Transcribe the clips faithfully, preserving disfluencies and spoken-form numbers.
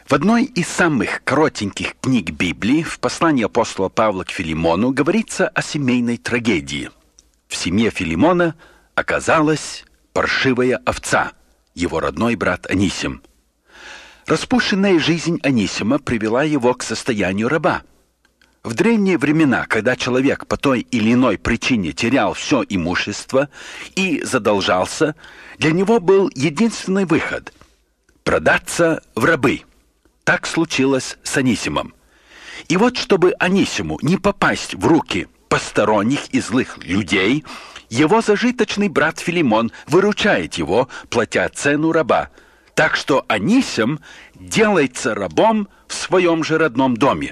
В одной из самых коротеньких книг Библии, в послании апостола Павла к Филимону, говорится о семейной трагедии. В семье Филимона оказалась паршивая овца, его родной брат Анисим. Распущенная жизнь Анисима привела его к состоянию раба. В древние времена, когда человек по той или иной причине терял все имущество и задолжался, для него был единственный выход – продаться в рабы. Так случилось с Анисимом. И вот, чтобы Анисиму не попасть в руки посторонних и злых людей, его зажиточный брат Филимон выручает его, платя цену раба, так что Анисим делается рабом в своем же родном доме.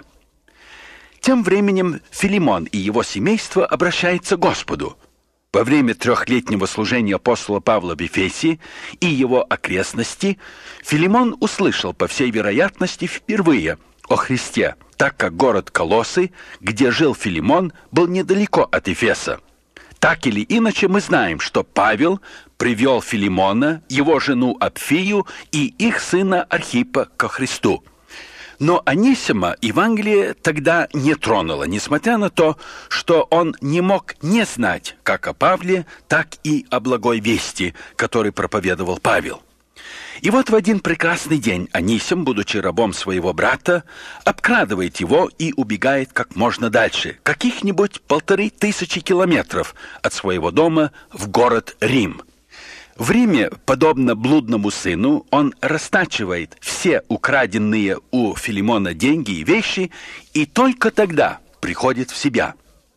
Тем временем Филимон и его семейство обращаются к Господу. Во время трехлетнего служения апостола Павла в Ефесе и его окрестности Филимон услышал, по всей вероятности, впервые о Христе, так как город Колоссы, где жил Филимон, был недалеко от Ефеса. Так или иначе, мы знаем, что Павел привел Филимона, его жену Апфию и их сына Архипа ко Христу. Но Анисима Евангелие тогда не тронуло, несмотря на то, что он не мог не знать как о Павле, так и о благой вести, который проповедовал Павел. И вот в один прекрасный день Анисим, будучи рабом своего брата, обкрадывает его и убегает как можно дальше, каких-нибудь полторы тысячи километров от своего дома в город Рим. В Риме, подобно блудному сыну, он растачивает все украденные у Филимона деньги и вещи, и только тогда приходит в себя.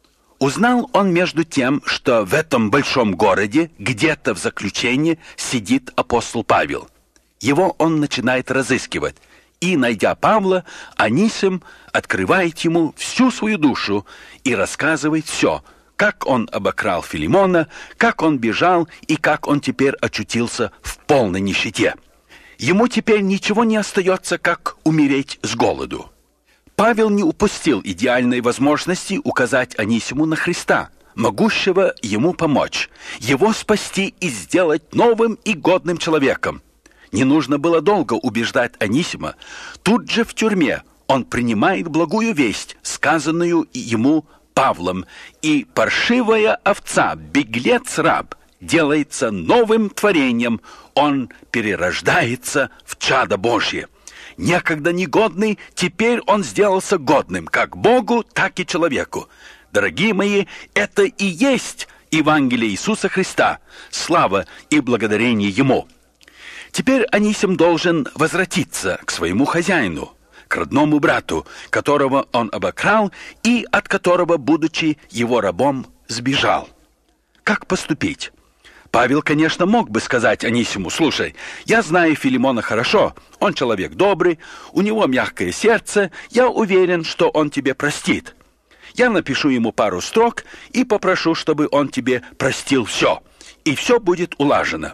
Узнал он между тем, что в этом большом городе, где-то в заключении, сидит апостол Павел. Его он начинает разыскивать, и, найдя Павла, Анисим открывает ему всю свою душу и рассказывает все, как он обокрал Филимона, как он бежал и как он теперь очутился в полной нищете. Ему теперь ничего не остается, как умереть с голоду. Павел не упустил идеальной возможности указать Анисиму на Христа, могущего ему помочь, его спасти и сделать новым и годным человеком. Не нужно было долго убеждать Анисима. Тут же в тюрьме он принимает благую весть, сказанную ему Павлом, и паршивая овца, беглец-раб, делается новым творением, он перерождается в чадо Божье. Некогда негодный, теперь он сделался годным, как Богу, так и человеку. Дорогие мои, это и есть Евангелие Иисуса Христа, слава и благодарение Ему. Теперь Анисим должен возвратиться к своему хозяину, к родному брату, которого он обокрал и от которого, будучи его рабом, сбежал. Как поступить? Павел, конечно, мог бы сказать Анисиму: «Слушай, я знаю Филимона хорошо, он человек добрый, у него мягкое сердце, я уверен, что он тебе простит. Я напишу ему пару строк и попрошу, чтобы он тебе простил все, и все будет улажено».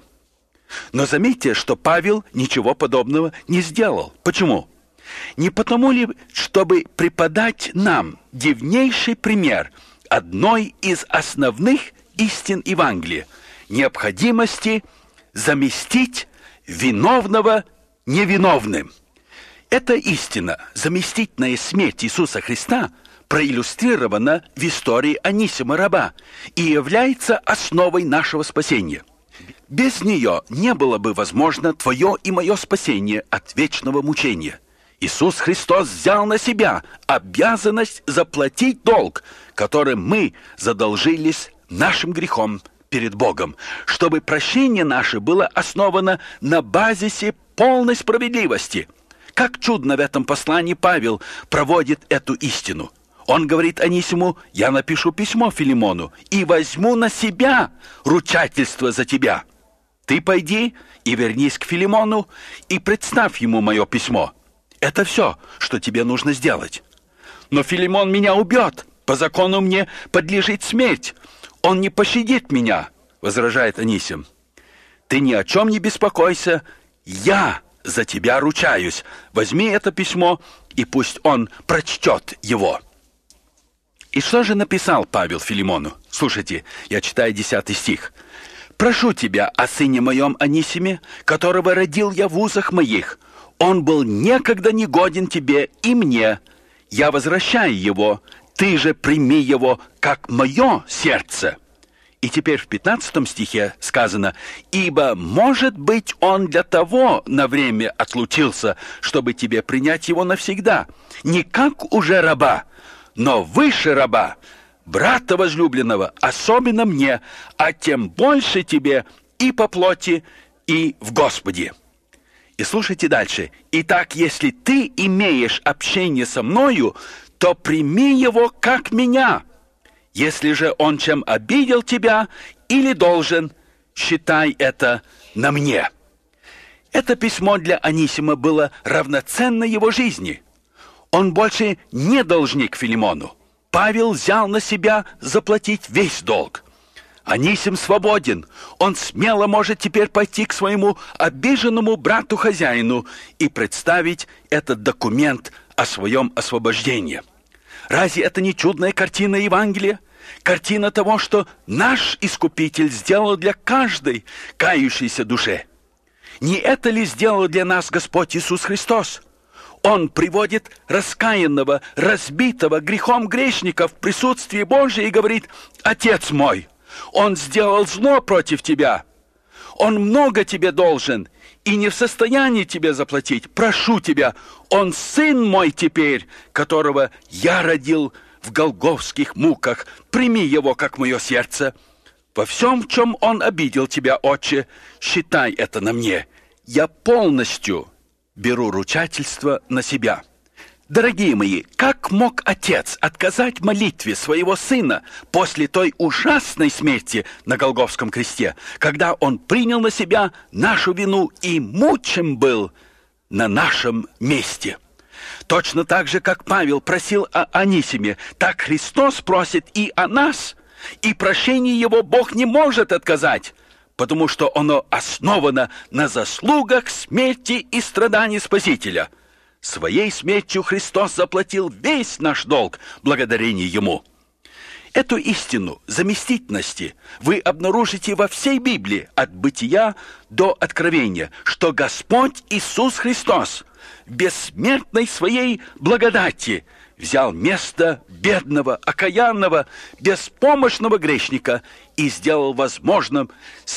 Но заметьте, что Павел ничего подобного не сделал. Почему? Не потому ли, чтобы преподать нам дивнейший пример одной из основных истин Евангелия – необходимости заместить виновного невиновным. Эта истина, заместительная смерть Иисуса Христа, проиллюстрирована в истории Анисима раба и является основой нашего спасения. Без нее не было бы возможно твое и мое спасение от вечного мучения. Иисус Христос взял на себя обязанность заплатить долг, которым мы задолжились нашим грехом перед Богом, чтобы прощение наше было основано на базисе полной справедливости. Как чудно в этом послании Павел проводит эту истину. Он говорит Анисиму: «Я напишу письмо Филимону и возьму на себя ручательство за тебя. Ты пойди и вернись к Филимону и представь ему мое письмо. Это все, что тебе нужно сделать». «Но Филимон меня убьет, по закону мне подлежит смерть. Он не пощадит меня», — возражает Анисим. «Ты ни о чем не беспокойся, я за тебя ручаюсь. Возьми это письмо, и пусть он прочтет его». И что же написал Павел Филимону? Слушайте, я читаю десятый стих. «Прошу тебя о сыне моем Анисиме, которого родил я в узах моих. Он был некогда негоден тебе и мне. Я возвращаю его. Ты же прими его, как мое сердце». И теперь в пятнадцатом стихе сказано: «Ибо, может быть, он для того на время отлучился, чтобы тебе принять его навсегда, не как уже раба, но выше раба, брата возлюбленного, особенно мне, а тем больше тебе и по плоти, и в Господе». И слушайте дальше. «Итак, если ты имеешь общение со мною, то прими его как меня. Если же он чем обидел тебя или должен, считай это на мне». Это письмо для Анисима было равноценно его жизни. Он больше не должник Филимону. Павел взял на себя заплатить весь долг. Анисим свободен. Он смело может теперь пойти к своему обиженному брату-хозяину и представить этот документ о своем освобождении. Разве это не чудная картина Евангелия? Картина того, что наш Искупитель сделал для каждой кающейся душе. Не это ли сделал для нас Господь Иисус Христос? Он приводит раскаянного, разбитого грехом грешника в присутствие Божие и говорит: «Отец мой, он сделал зло против тебя. Он много тебе должен и не в состоянии тебе заплатить. Прошу тебя, он сын мой теперь, которого я родил в голгофских муках. Прими его, как мое сердце. Во всем, в чем он обидел тебя, отче, считай это на мне. Я полностью беру ручательство на себя». Дорогие мои, как мог отец отказать молитве своего сына после той ужасной смерти на Голгофском кресте, когда он принял на себя нашу вину и мучим был на нашем месте? Точно так же, как Павел просил о Анисиме, так Христос просит и о нас, и прощение его Бог не может отказать, потому что оно основано на заслугах смерти и страданий Спасителя. Своей смертью Христос заплатил весь наш долг, благодарение Ему. Эту истину заместительности вы обнаружите во всей Библии, от Бытия до Откровения, что Господь Иисус Христос в бессмертной своей благодати взял место бедного, окаянного, беспомощного грешника и сделал возможным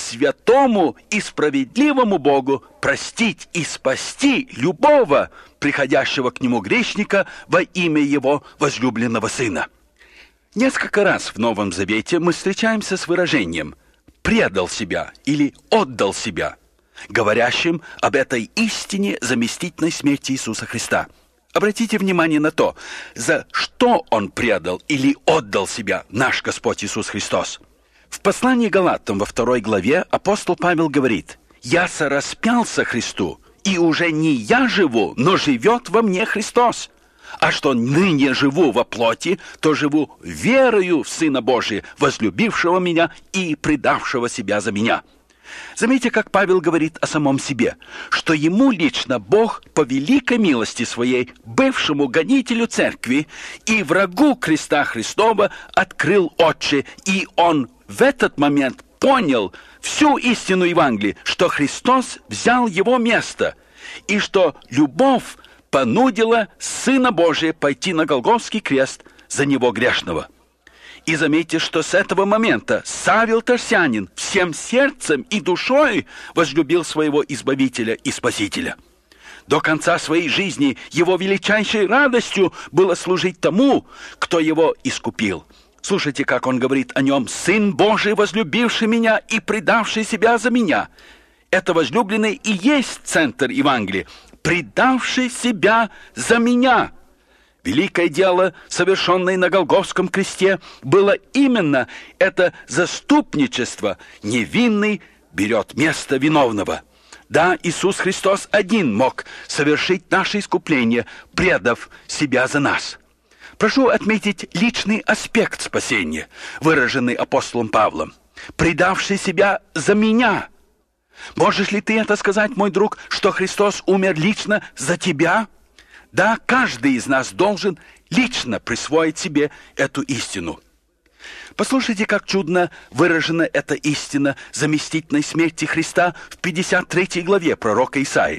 святому и справедливому Богу простить и спасти любого приходящего к Нему грешника во имя Его возлюбленного Сына. Несколько раз в Новом Завете мы встречаемся с выражением «предал себя» или «отдал себя», говорящим об этой истине заместительной смерти Иисуса Христа. Обратите внимание на то, за что Он предал или отдал себя наш Господь Иисус Христос. В послании Галатам во второй главе апостол Павел говорит: «Я сораспялся Христу, и уже не я живу, но живет во мне Христос. А что ныне живу во плоти, то живу верою в Сына Божия, возлюбившего меня и предавшего себя за меня». Заметьте, как Павел говорит о самом себе, что ему лично Бог по великой милости своей, бывшему гонителю церкви и врагу креста Христова, открыл очи, и он в этот момент понял всю истину Евангелия, что Христос взял его место, и что любовь понудила Сына Божия пойти на Голгофский крест за него грешного. И заметьте, что с этого момента Савел Тарсянин всем сердцем и душой возлюбил своего Избавителя и Спасителя. До конца своей жизни его величайшей радостью было служить тому, кто его искупил. Слушайте, как он говорит о нем: «Сын Божий, возлюбивший меня и предавший себя за меня». Это возлюбленный и есть центр Евангелия, предавший себя за меня. Великое дело, совершенное на Голгофском кресте, было именно это заступничество. Невинный берет место виновного. Да, Иисус Христос один мог совершить наше искупление, предав себя за нас. Прошу отметить личный аспект спасения, выраженный апостолом Павлом: «предавший себя за меня». Можешь ли ты это сказать, мой друг, что Христос умер лично за тебя? Да, каждый из нас должен лично присвоить себе эту истину. Послушайте, как чудно выражена эта истина заместительной смерти Христа в пятьдесят третьей главе пророка Исаии.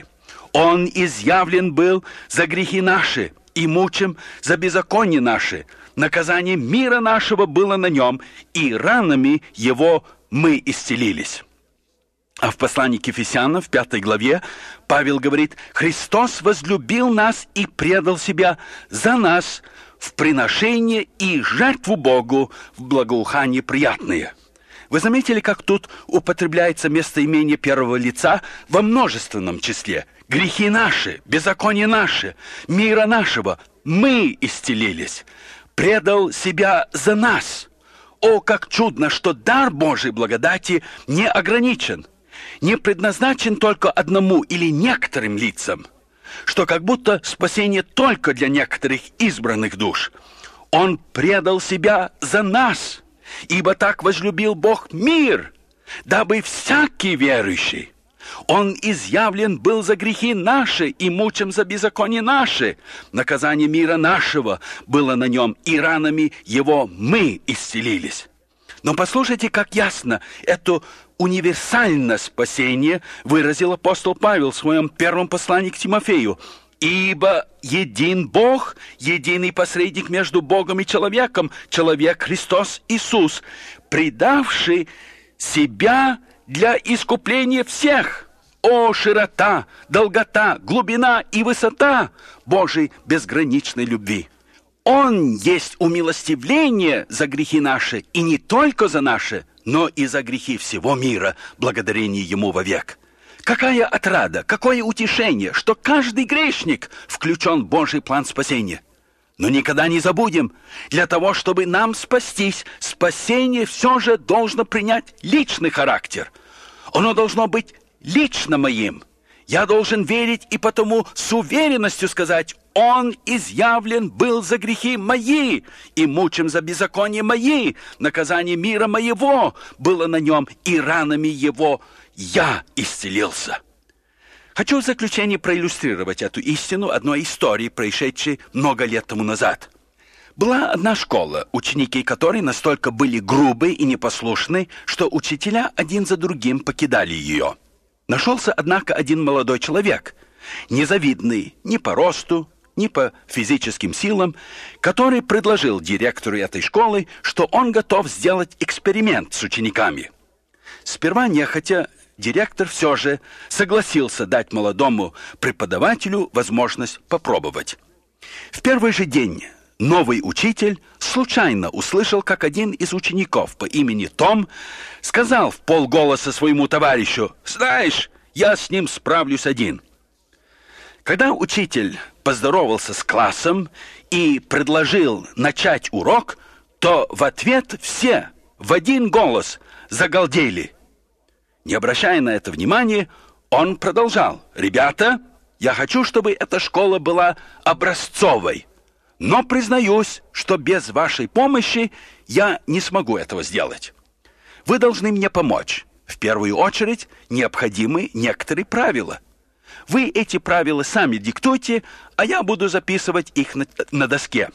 Он изъявлен был за грехи наши и мучим за беззаконие наши. Наказание мира нашего было на нем, и ранами его мы исцелились». А в послании к Ефесянам, в пятой главе, Павел говорит: «Христос возлюбил нас и предал себя за нас в приношение и жертву Богу в благоухании приятные». Вы заметили, как тут употребляется местоимение первого лица во множественном числе? Грехи наши, беззаконие наше, мира нашего, мы исцелились. Предал себя за нас. О, как чудно, что дар Божьей благодати не ограничен, не предназначен только одному или некоторым лицам, что как будто спасение только для некоторых избранных душ. Он предал себя за нас, ибо так возлюбил Бог мир, дабы всякий верующий. Он изъявлен был за грехи наши и мучим за беззаконие наши. Наказание мира нашего было на нем, и ранами его мы исцелились. Но послушайте, как ясно это универсальное спасение выразил апостол Павел в своем первом послании к Тимофею. «Ибо един Бог, единый посредник между Богом и человеком, человек Христос Иисус, предавший себя для искупления всех. О, широта, долгота, глубина и высота Божьей безграничной любви! Он есть умилостивление за грехи наши, и не только за наши, но и за грехи всего мира, благодарение Ему вовек». Какая отрада, какое утешение, что каждый грешник включен в Божий план спасения. Но никогда не забудем, для того, чтобы нам спастись, спасение все же должно принять личный характер. Оно должно быть лично моим. Я должен верить и потому с уверенностью сказать: «Он изъявлен был за грехи мои, и мучим за беззаконие мои. Наказание мира моего было на нем, и ранами его я исцелился». Хочу в заключение проиллюстрировать эту истину одной историей, происшедшей много лет тому назад. Была одна школа, ученики которой настолько были грубы и непослушны, что учителя один за другим покидали ее. Нашелся, однако, один молодой человек, незавидный ни по росту, ни по физическим силам, который предложил директору этой школы, что он готов сделать эксперимент с учениками. Сперва нехотя директор все же согласился дать молодому преподавателю возможность попробовать. В первый же день новый учитель случайно услышал, как один из учеников по имени Том сказал в полголоса своему товарищу: «Знаешь, я с ним справлюсь один». Когда учитель поздоровался с классом и предложил начать урок, то в ответ все в один голос загалдели. Не обращая на это внимания, он продолжал: «Ребята, я хочу, чтобы эта школа была образцовой, но признаюсь, что без вашей помощи я не смогу этого сделать. Вы должны мне помочь. В первую очередь необходимы некоторые правила. Вы эти правила сами диктуйте, а я буду записывать их на, на доске».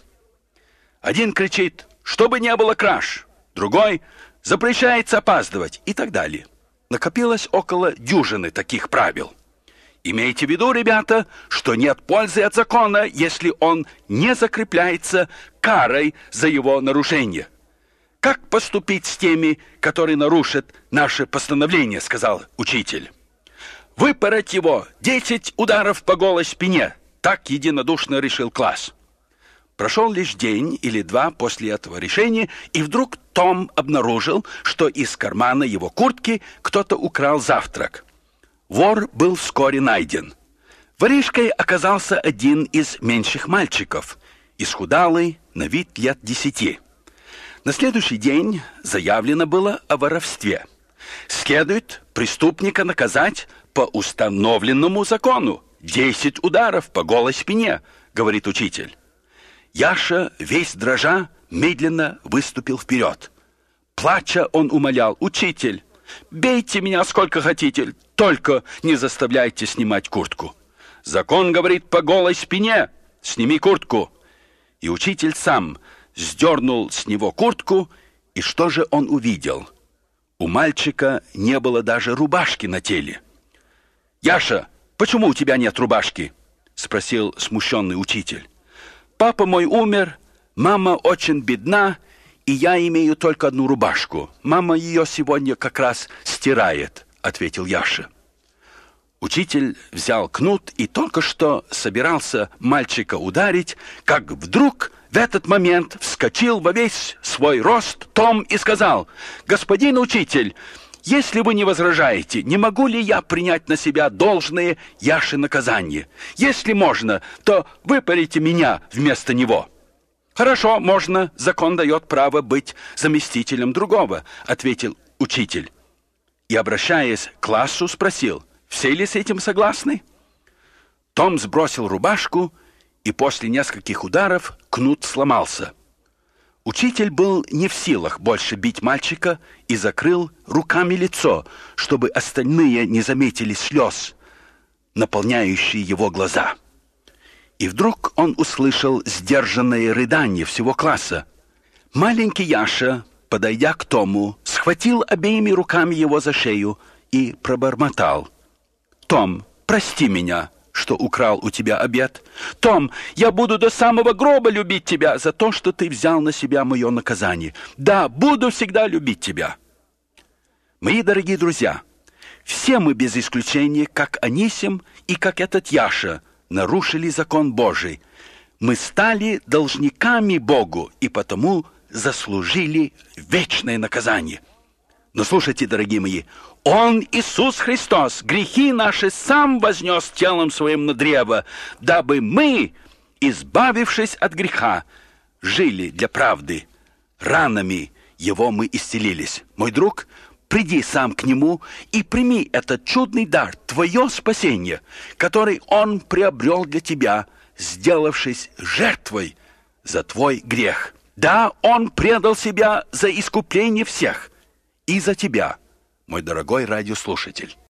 Один кричит: «Чтобы не было краж», другой: «Запрещается опаздывать», и так далее. Накопилось около дюжины таких правил. Имейте в виду, ребята, что нет пользы от закона, если он не закрепляется карой за его нарушение. «Как поступить с теми, которые нарушат наше постановление?» — сказал учитель. «Выпороть его десять ударов по голой спине», — так единодушно решил класс. Прошел лишь день или два после этого решения, и вдруг Том обнаружил, что из кармана его куртки кто-то украл завтрак. Вор был вскоре найден. Воришкой оказался один из меньших мальчиков, исхудалый, на вид лет десяти. На следующий день заявлено было о воровстве. Следует преступника наказать по установленному закону. «Десять ударов по голой спине», — говорит учитель. Яша, весь дрожа, медленно выступил вперед. Плача, он умолял: «Учитель, бейте меня сколько хотите, только не заставляйте снимать куртку. Закон говорит по голой спине, сними куртку». И учитель сам сдернул с него куртку, и что же он увидел? У мальчика не было даже рубашки на теле. «Яша, «Почему у тебя нет рубашки?» — спросил смущенный учитель. «Папа мой умер, мама очень бедна, и я имею только одну рубашку. Мама ее сегодня как раз стирает», — ответил Яша. Учитель взял кнут и только что собирался мальчика ударить, как вдруг в этот момент вскочил во весь свой рост Том и сказал: «Господин учитель, если вы не возражаете, не могу ли я принять на себя должное Яше наказание? Если можно, то выпарите меня вместо него». «Хорошо, можно, закон дает право быть заместителем другого», — ответил учитель. И, обращаясь к классу, спросил: «Все ли с этим согласны?» Том сбросил рубашку, и после нескольких ударов кнут сломался. Учитель был не в силах больше бить мальчика и закрыл руками лицо, чтобы остальные не заметили слез, наполняющие его глаза. И вдруг он услышал сдержанное рыдание всего класса. Маленький Яша, подойдя к Тому, схватил обеими руками его за шею и пробормотал: «Том, прости меня, что украл у тебя обед. Том, я буду до самого гроба любить тебя за то, что ты взял на себя мое наказание. Да, буду всегда любить тебя». Мои дорогие друзья, все мы без исключения, как Анисим и как этот Яша, нарушили закон Божий. Мы стали должниками Богу и потому заслужили вечное наказание. Но слушайте, дорогие мои, Он, Иисус Христос, грехи наши сам вознес телом своим на древо, дабы мы, избавившись от греха, жили для правды. Ранами Его мы исцелились. Мой друг, приди сам к Нему и прими этот чудный дар, твое спасение, который Он приобрел для тебя, сделавшись жертвой за твой грех. Да, Он предал себя за искупление всех, и за тебя, мой дорогой радиослушатель.